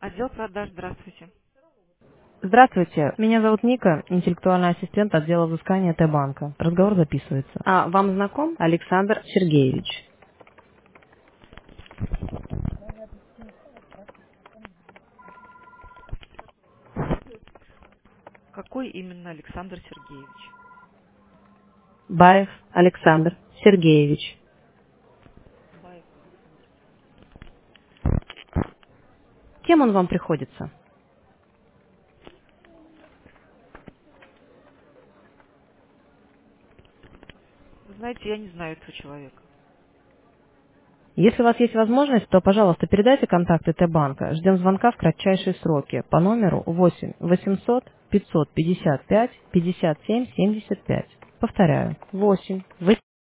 Отдел продаж, здравствуйте. Здравствуйте, меня зовут Ника, интеллектуальный ассистент отдела взыскания Т-банка. Разговор записывается. А вам знаком Александр Сергеевич? Какой именно Александр Сергеевич? Баев Александр Сергеевич. Баев Александр. Кем он вам приходится? Вы знаете, я не знаю этого человека. Если у вас есть возможность, то, пожалуйста, передайте контакты Т-банка. Ждем звонка в кратчайшие сроки по номеру 8 800 555 57 75. Повторяю, 8